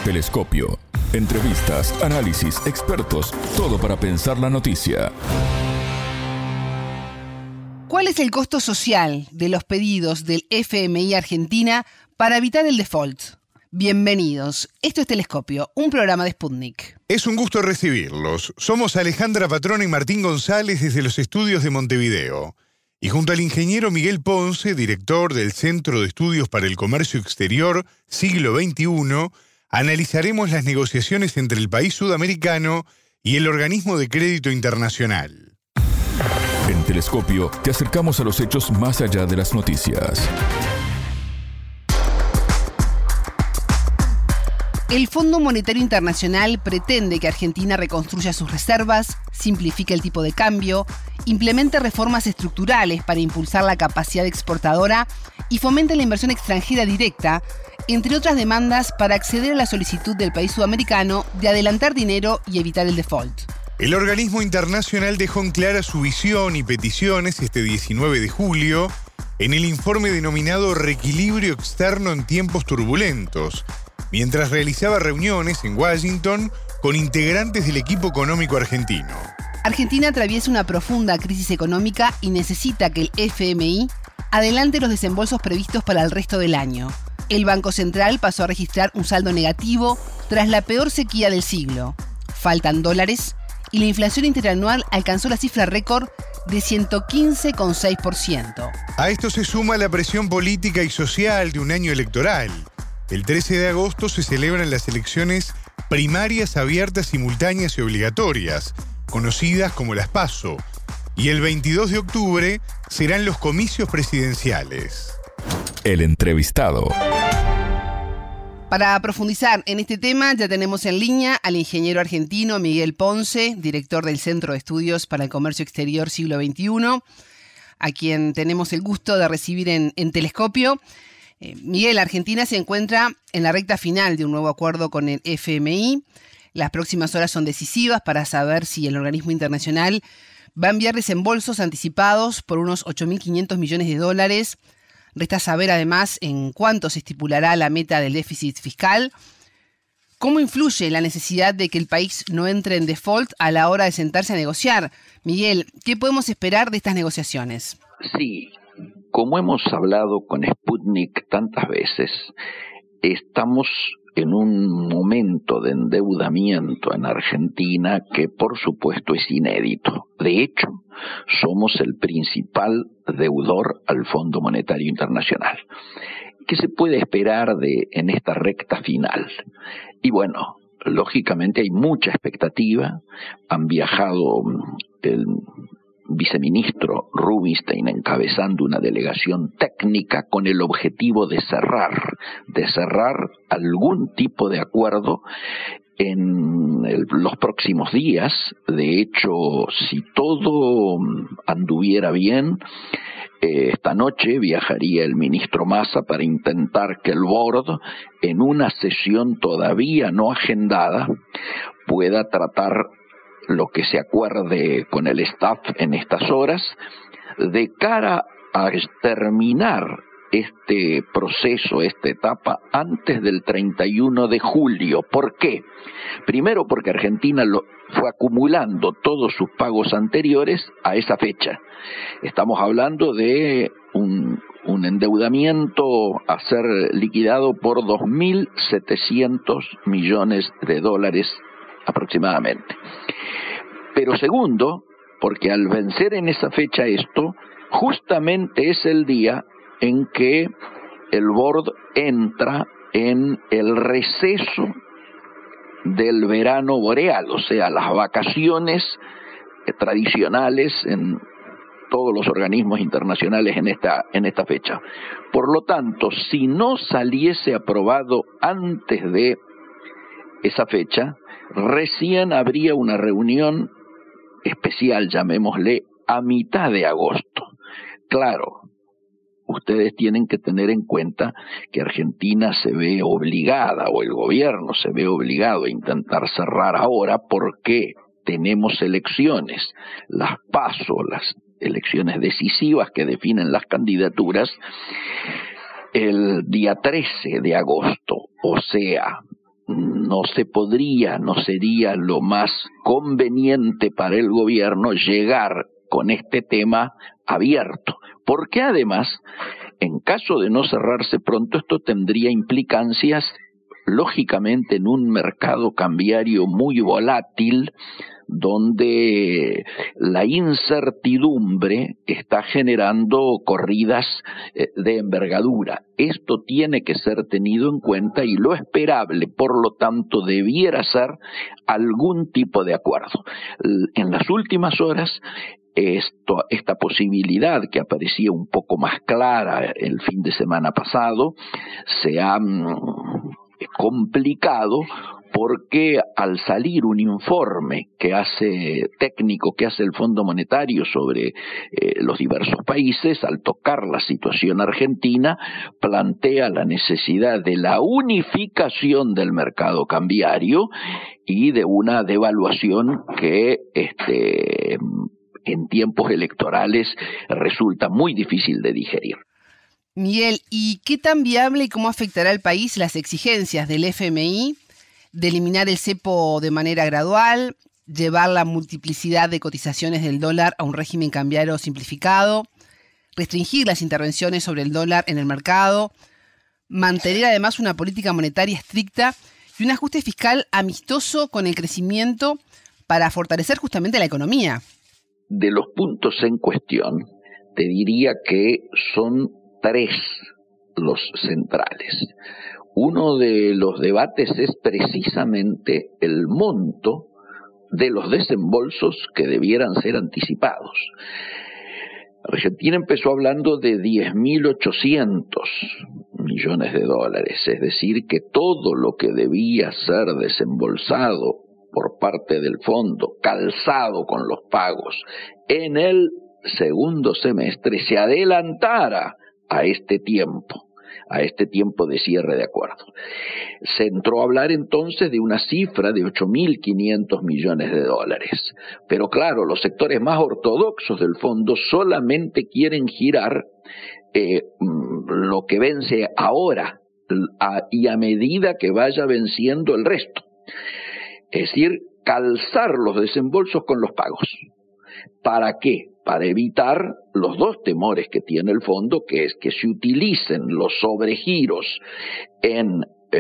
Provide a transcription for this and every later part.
Telescopio. Entrevistas, análisis, expertos, todo para pensar la noticia. ¿Cuál es el costo social de los pedidos del FMI Argentina para evitar el default? Bienvenidos. Esto es Telescopio, un programa de Sputnik. Es un gusto recibirlos. Somos Alejandra Patrona y Martín González desde los estudios de Montevideo. Y junto al ingeniero Miguel Ponce, director del Centro de Estudios para el Comercio Exterior, siglo XXI, analizaremos las negociaciones entre el país sudamericano y el Organismo de Crédito Internacional. En Telescopio te acercamos a los hechos más allá de las noticias. El Fondo Monetario Internacional pretende que Argentina reconstruya sus reservas, simplifique el tipo de cambio, implemente reformas estructurales para impulsar la capacidad exportadora y fomente la inversión extranjera directa, entre otras demandas para acceder a la solicitud del país sudamericano de adelantar dinero y evitar el default. El organismo internacional dejó en clara su visión y peticiones este 19 de julio en el informe denominado Reequilibrio Externo en Tiempos Turbulentos, mientras realizaba reuniones en Washington con integrantes del equipo económico argentino. Argentina atraviesa una profunda crisis económica y necesita que el FMI adelante los desembolsos previstos para el resto del año. El Banco Central pasó a registrar un saldo negativo tras la peor sequía del siglo. Faltan dólares y la inflación interanual alcanzó la cifra récord de 115,6%. A esto se suma la presión política y social de un año electoral. El 13 de agosto se celebran las elecciones primarias abiertas, simultáneas y obligatorias, conocidas como las PASO, y el 22 de octubre serán los comicios presidenciales. El entrevistado. Para profundizar en este tema ya tenemos en línea al ingeniero argentino Miguel Ponce, director del Centro de Estudios para el Comercio Exterior siglo XXI, a quien tenemos el gusto de recibir en Telescopio. Miguel, Argentina se encuentra en la recta final de un nuevo acuerdo con el FMI. Las próximas horas son decisivas para saber si el organismo internacional va a enviar desembolsos anticipados por unos 8.500 millones de dólares. Resta saber además en cuánto se estipulará la meta del déficit fiscal. ¿Cómo influye la necesidad de que el país no entre en default a la hora de sentarse a negociar? Miguel, ¿qué podemos esperar de estas negociaciones? Sí. Como hemos hablado con Sputnik tantas veces, estamos en un momento de endeudamiento en Argentina que por supuesto es inédito. De hecho, somos el principal deudor al Fondo Monetario Internacional. ¿Qué se puede esperar en esta recta final? Y bueno, lógicamente hay mucha expectativa. Han viajado el viceministro Rubinstein encabezando una delegación técnica con el objetivo de cerrar algún tipo de acuerdo en los próximos días. De hecho, si todo anduviera bien, esta noche viajaría el ministro Massa para intentar que el board, en una sesión todavía no agendada, pueda tratar lo que se acuerde con el staff en estas horas, de cara a terminar este proceso, esta etapa, antes del 31 de julio. ¿Por qué? Primero porque Argentina fue acumulando todos sus pagos anteriores a esa fecha. Estamos hablando de un endeudamiento a ser liquidado por 2.700 millones de dólares aproximadamente. Pero segundo, porque al vencer en esa fecha esto, justamente es el día en que el board entra en el receso del verano boreal, o sea, las vacaciones tradicionales en todos los organismos internacionales en esta fecha. Por lo tanto, si no saliese aprobado antes de esa fecha, recién habría una reunión especial, llamémosle, a mitad de agosto. Claro, ustedes tienen que tener en cuenta que Argentina se ve obligada, o el gobierno se ve obligado a intentar cerrar ahora porque tenemos elecciones, las PASO, las elecciones decisivas que definen las candidaturas, el día 13 de agosto, o sea, no sería lo más conveniente para el gobierno llegar con este tema abierto, porque además, en caso de no cerrarse pronto, esto tendría implicancias, lógicamente, en un mercado cambiario muy volátil, donde la incertidumbre está generando corridas de envergadura. Esto tiene que ser tenido en cuenta y lo esperable, por lo tanto, debiera ser algún tipo de acuerdo. En las últimas horas, esta posibilidad que aparecía un poco más clara el fin de semana pasado se ha complicado, porque al salir un informe técnico que hace el Fondo Monetario sobre los diversos países, al tocar la situación argentina, plantea la necesidad de la unificación del mercado cambiario y de una devaluación que en tiempos electorales resulta muy difícil de digerir. Miguel, ¿y qué tan viable y cómo afectará al país las exigencias del FMI de eliminar el cepo de manera gradual, llevar la multiplicidad de cotizaciones del dólar a un régimen cambiario simplificado, restringir las intervenciones sobre el dólar en el mercado, mantener además una política monetaria estricta y un ajuste fiscal amistoso con el crecimiento para fortalecer justamente la economía? De los puntos en cuestión, te diría que son 3 los centrales. Uno de los debates es precisamente el monto de los desembolsos que debieran ser anticipados. Argentina empezó hablando de 10.800 millones de dólares, es decir, que todo lo que debía ser desembolsado por parte del fondo, calzado con los pagos, en el segundo semestre se adelantara a este tiempo de cierre de acuerdo. Se entró a hablar entonces de una cifra de 8.500 millones de dólares. Pero claro, los sectores más ortodoxos del fondo solamente quieren girar lo que vence ahora y a medida que vaya venciendo el resto. Es decir, calzar los desembolsos con los pagos. ¿Para qué? Para evitar los 2 temores que tiene el fondo, que es que se utilicen los sobregiros en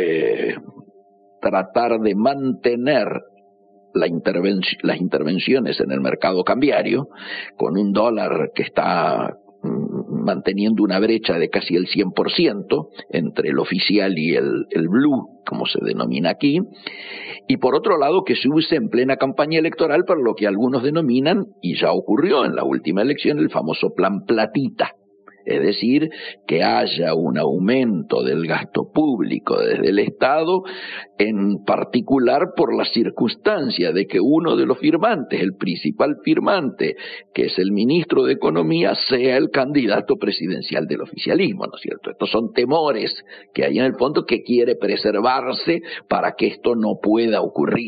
tratar de mantener las intervenciones en el mercado cambiario, con un dólar que está manteniendo una brecha de casi el 100% entre el oficial y el blue, como se denomina aquí, y por otro lado que se use en plena campaña electoral para lo que algunos denominan, y ya ocurrió en la última elección, el famoso plan platita. Es decir, que haya un aumento del gasto público desde el Estado, en particular por la circunstancia de que uno de los firmantes, el principal firmante, que es el ministro de Economía, sea el candidato presidencial del oficialismo, ¿no es cierto? Estos son temores que hay en el fondo que quiere preservarse para que esto no pueda ocurrir.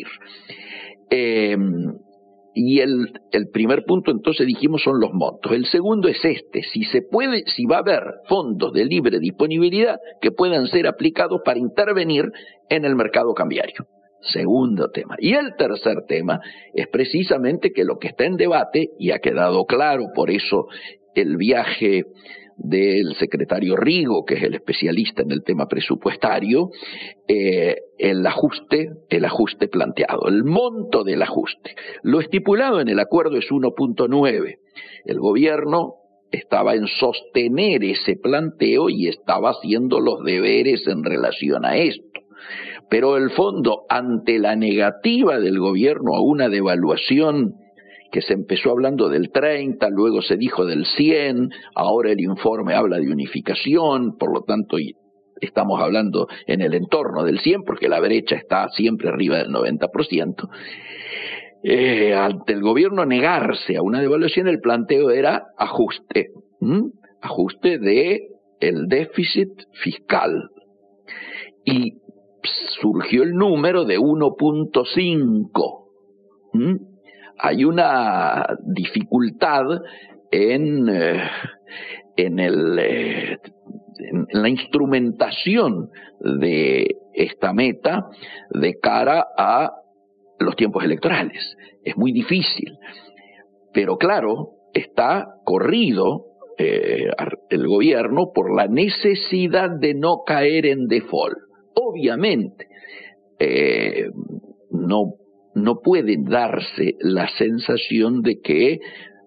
Y el primer punto, entonces, dijimos, son los montos. El segundo es si va a haber fondos de libre disponibilidad que puedan ser aplicados para intervenir en el mercado cambiario. Segundo tema. Y el tercer tema es precisamente que lo que está en debate, y ha quedado claro, por eso el viaje del secretario Rigo, que es el especialista en el tema presupuestario, el ajuste planteado, el monto del ajuste. Lo estipulado en el acuerdo es 1.9. El gobierno estaba en sostener ese planteo y estaba haciendo los deberes en relación a esto. Pero el fondo, ante la negativa del gobierno a una devaluación que se empezó hablando del 30, luego se dijo del 100, ahora el informe habla de unificación, por lo tanto estamos hablando en el entorno del 100, porque la brecha está siempre arriba del 90%. Ante el gobierno negarse a una devaluación, el planteo era ajuste de el déficit fiscal. Y surgió el número de 1.5. Hay una dificultad en el en la instrumentación de esta meta de cara a los tiempos electorales. Es muy difícil, pero claro, está corrido el gobierno por la necesidad de no caer en default. Obviamente, no puede darse la sensación de que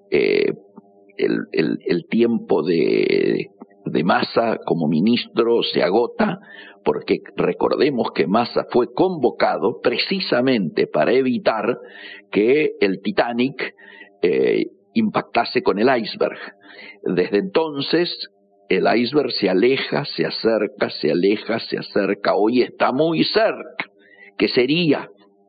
el tiempo de Massa como ministro se agota, porque recordemos que Massa fue convocado precisamente para evitar que el Titanic impactase con el iceberg. Desde entonces el iceberg se aleja, se acerca, se aleja, se acerca. Hoy está muy cerca. ¿Qué sería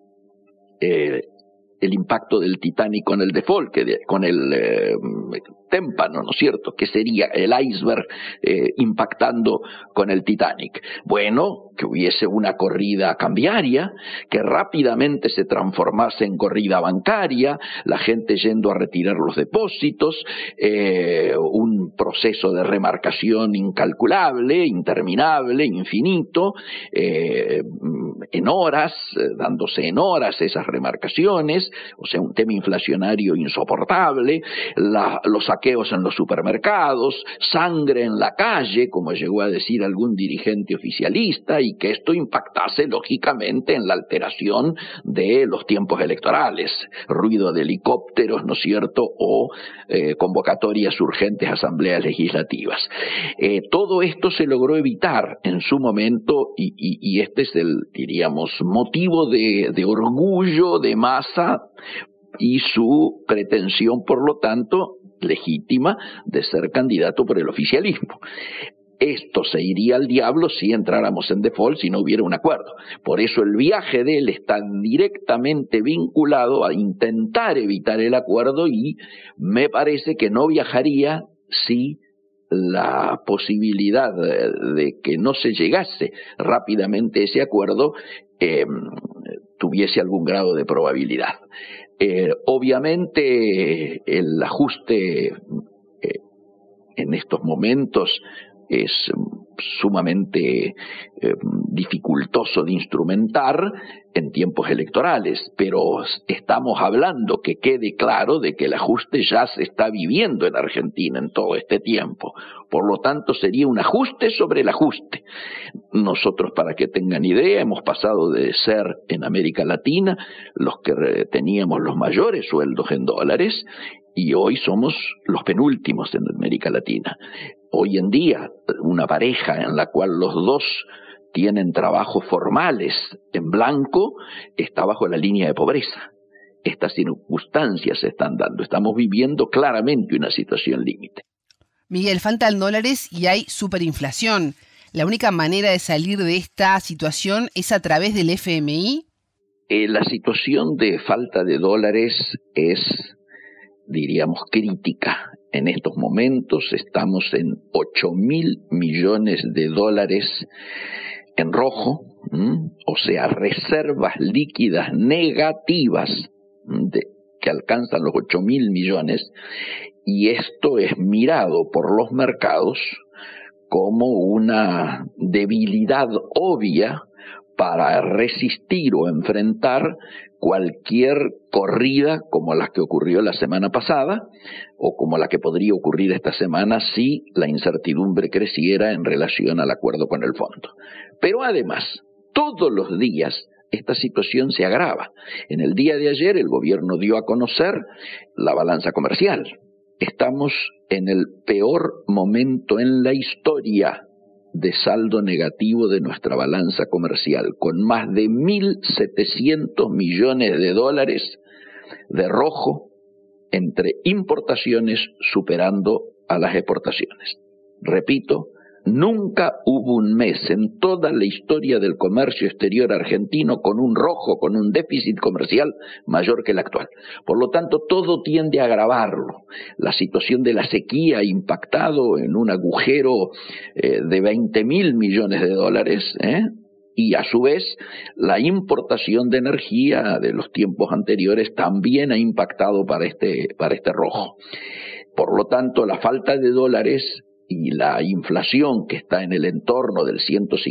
el impacto del Titanic con el default, con el témpano, ¿no es cierto? ¿Qué sería el iceberg impactando con el Titanic? Bueno, que hubiese una corrida cambiaria, que rápidamente se transformase en corrida bancaria, la gente yendo a retirar los depósitos, un proceso de remarcación incalculable, interminable, infinito, en horas, dándose en horas esas remarcaciones, o sea, un tema inflacionario insoportable, los saqueos en los supermercados, sangre en la calle, como llegó a decir algún dirigente oficialista, y que esto impactase lógicamente en la alteración de los tiempos electorales, ruido de helicópteros, ¿no es cierto?, o convocatorias urgentes a asambleas legislativas. Todo esto se logró evitar en su momento, y este es el, diríamos, motivo de orgullo de Massa y su pretensión, por lo tanto, legítima de ser candidato por el oficialismo. Esto se iría al diablo si entráramos en default, si no hubiera un acuerdo. Por eso el viaje de él está directamente vinculado a intentar evitar el acuerdo, y me parece que no viajaría si la posibilidad de que no se llegase rápidamente a ese acuerdo tuviese algún grado de probabilidad. Obviamente el ajuste en estos momentos es sumamente dificultoso de instrumentar en tiempos electorales, pero estamos hablando, que quede claro, de que el ajuste ya se está viviendo en Argentina en todo este tiempo. Por lo tanto, sería un ajuste sobre el ajuste. Nosotros, para que tengan idea, hemos pasado de ser en América Latina los que teníamos los mayores sueldos en dólares, y hoy somos los penúltimos en América Latina. Hoy en día, una pareja en la cual los dos tienen trabajos formales en blanco está bajo la línea de pobreza. Estas circunstancias se están dando. Estamos viviendo claramente una situación límite. Miguel, faltan dólares y hay superinflación. ¿La única manera de salir de esta situación es a través del FMI? La situación de falta de dólares es, diríamos, crítica. En estos momentos estamos en 8.000 millones de dólares en rojo, o sea, reservas líquidas negativas que alcanzan los 8.000 millones, y esto es mirado por los mercados como una debilidad obvia para resistir o enfrentar cualquier corrida como la que ocurrió la semana pasada, o como la que podría ocurrir esta semana si la incertidumbre creciera en relación al acuerdo con el fondo. Pero además, todos los días esta situación se agrava. En el día de ayer el gobierno dio a conocer la balanza comercial. Estamos en el peor momento en la historia de saldo negativo de nuestra balanza comercial, con más de 1.700 millones de dólares de rojo entre importaciones superando a las exportaciones. Repito, nunca hubo un mes en toda la historia del comercio exterior argentino con un rojo, con un déficit comercial mayor que el actual. Por lo tanto, todo tiende a agravarlo. La situación de la sequía ha impactado en un agujero de 20.000 millones de dólares, y a su vez la importación de energía de los tiempos anteriores también ha impactado para este rojo. Por lo tanto, la falta de dólares y la inflación que está en el entorno del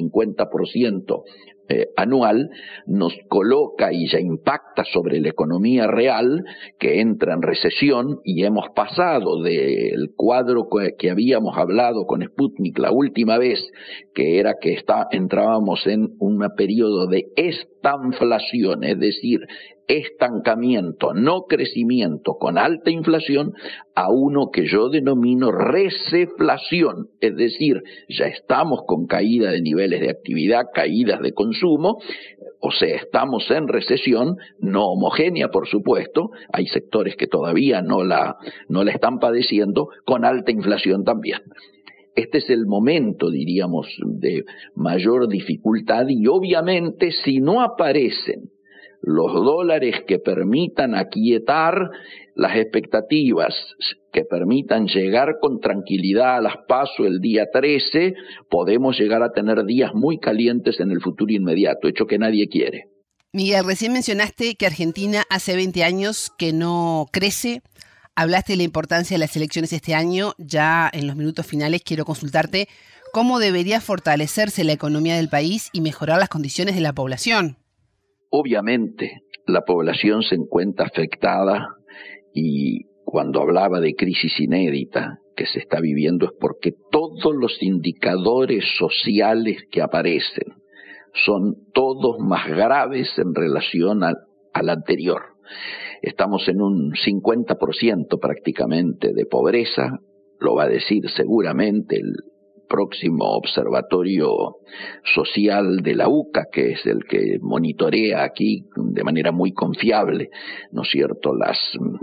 150% anual, nos coloca y ya impacta sobre la economía real, que entra en recesión, y hemos pasado del cuadro que habíamos hablado con Sputnik la última vez, que era que entrábamos en un periodo de estanflación, es decir, estancamiento, no crecimiento, con alta inflación, a uno que yo denomino receflación, es decir, ya estamos con caída de niveles de actividad, caídas de consumo, o sea, estamos en recesión, no homogénea, por supuesto, hay sectores que todavía no la están padeciendo, con alta inflación también. Este es el momento, diríamos, de mayor dificultad, y obviamente si no aparecen los dólares que permitan aquietar las expectativas, que permitan llegar con tranquilidad a las PASO el día 13, podemos llegar a tener días muy calientes en el futuro inmediato, hecho que nadie quiere. Miguel, recién mencionaste que Argentina hace 20 años que no crece. Hablaste de la importancia de las elecciones este año. Ya en los minutos finales quiero consultarte cómo debería fortalecerse la economía del país y mejorar las condiciones de la población. Obviamente, la población se encuentra afectada, y cuando hablaba de crisis inédita que se está viviendo es porque todos los indicadores sociales que aparecen son todos más graves en relación al anterior. Estamos en un 50% prácticamente de pobreza, lo va a decir seguramente el próximo observatorio social de la UCA, que es el que monitorea aquí de manera muy confiable, ¿no es cierto?, las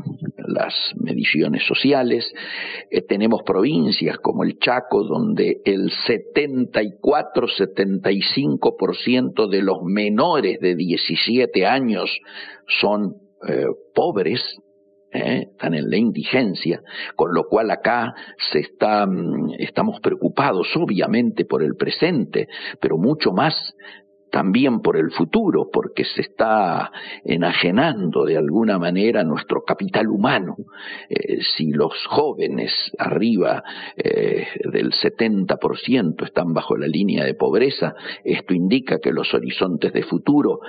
mediciones sociales. Tenemos provincias como el Chaco, donde el 74-75% de los menores de 17 años son pobres, están en la indigencia, con lo cual acá estamos preocupados obviamente por el presente, pero mucho más también por el futuro, porque se está enajenando de alguna manera nuestro capital humano. Si los jóvenes arriba del 70% están bajo la línea de pobreza, esto indica que los horizontes de futuro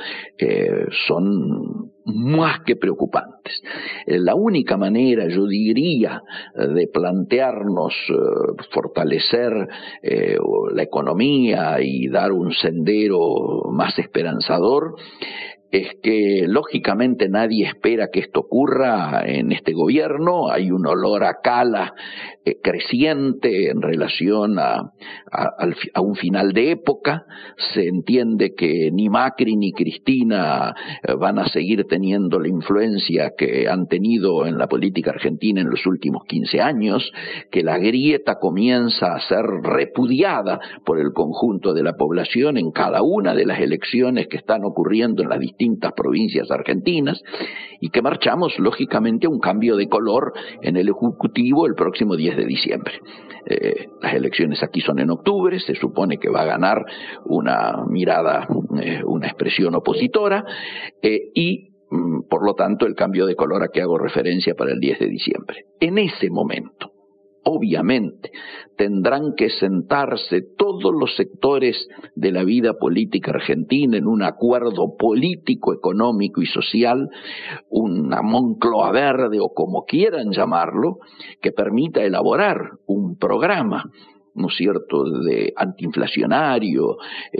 son más que preocupantes. La única manera, yo diría, de plantearnos fortalecer la economía y dar un sendero más esperanzador es que lógicamente nadie espera que esto ocurra en este gobierno. Hay un olor a cala creciente en relación a un final de época. Se entiende que ni Macri ni Cristina van a seguir teniendo la influencia que han tenido en la política argentina en los últimos 15 años, que la grieta comienza a ser repudiada por el conjunto de la población en cada una de las elecciones que están ocurriendo en las distintas provincias argentinas, y que marchamos lógicamente a un cambio de color en el Ejecutivo el próximo 10 de diciembre. Las elecciones aquí son en octubre, se supone que va a ganar una mirada, una expresión opositora, y por lo tanto el cambio de color a que hago referencia para el 10 de diciembre. En ese momento, obviamente, tendrán que sentarse todos los sectores de la vida política argentina en un acuerdo político, económico y social, una Moncloa verde o como quieran llamarlo, que permita elaborar un programa, ¿no es cierto?, de antiinflacionario,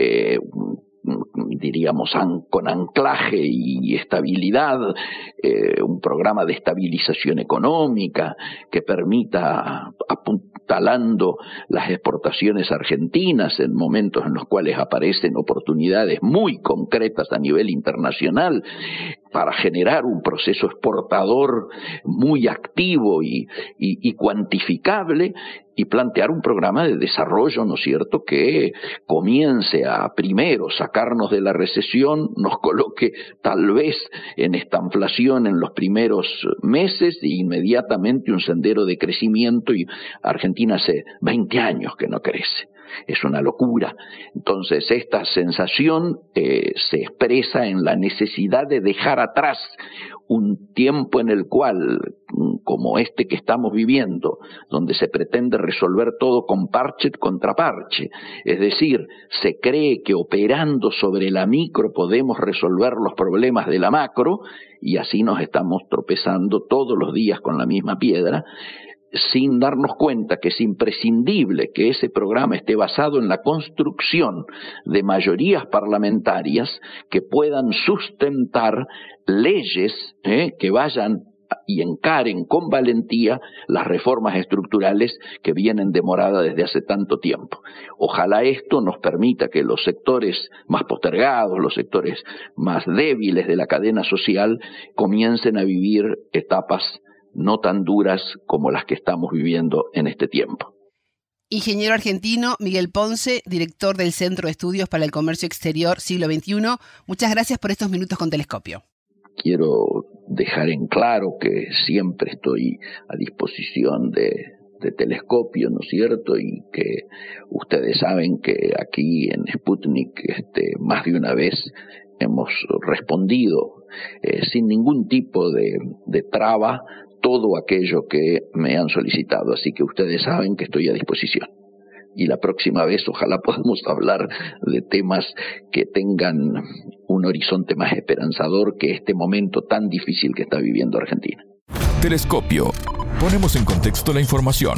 diríamos con anclaje y estabilidad, un programa de estabilización económica que permita, apuntalando las exportaciones argentinas en momentos en los cuales aparecen oportunidades muy concretas a nivel internacional, para generar un proceso exportador muy activo y cuantificable, y plantear un programa de desarrollo, ¿no es cierto?, que comience a primero sacarnos de la recesión, nos coloque tal vez en estanflación en los primeros meses e inmediatamente un sendero de crecimiento, y Argentina hace 20 años que no crece. Es una locura. Entonces esta sensación se expresa en la necesidad de dejar atrás un tiempo en el cual, como este que estamos viviendo, donde se pretende resolver todo con parche contra parche, es decir, se cree que operando sobre la micro podemos resolver los problemas de la macro, y así nos estamos tropezando todos los días con la misma piedra, sin darnos cuenta que es imprescindible que ese programa esté basado en la construcción de mayorías parlamentarias que puedan sustentar leyes que vayan y encaren con valentía las reformas estructurales que vienen demoradas desde hace tanto tiempo. Ojalá esto nos permita que los sectores más postergados, los sectores más débiles de la cadena social, comiencen a vivir etapas no tan duras como las que estamos viviendo en este tiempo. Ingeniero argentino Miguel Ponce, director del Centro de Estudios para el Comercio Exterior Siglo XXI, muchas gracias por estos minutos con Telescopio. Quiero dejar en claro que siempre estoy a disposición de Telescopio, ¿no es cierto? Y que ustedes saben que aquí en Sputnik más de una vez hemos respondido sin ningún tipo de traba todo aquello que me han solicitado, así que ustedes saben que estoy a disposición. Y la próxima vez ojalá podamos hablar de temas que tengan un horizonte más esperanzador que este momento tan difícil que está viviendo Argentina. Telescopio. Ponemos en contexto la información.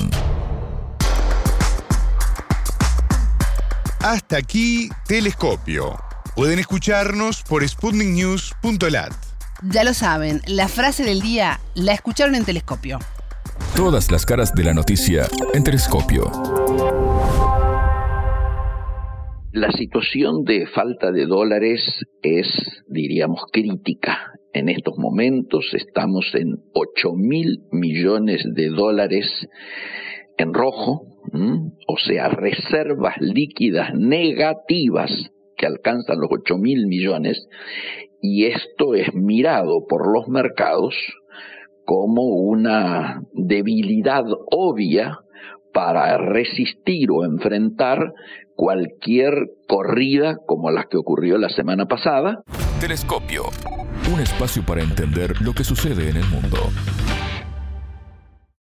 Hasta aquí Telescopio. Pueden escucharnos por sputniknews.lat. Ya lo saben, la frase del día la escucharon en Telescopio. Todas las caras de la noticia en Telescopio. La situación de falta de dólares es, diríamos, crítica. En estos momentos estamos en 8.000 millones de dólares en rojo, o sea, reservas líquidas negativas que alcanzan los 8.000 millones, y esto es mirado por los mercados como una debilidad obvia para resistir o enfrentar cualquier corrida como la que ocurrió la semana pasada. Telescopio. Un espacio para entender lo que sucede en el mundo.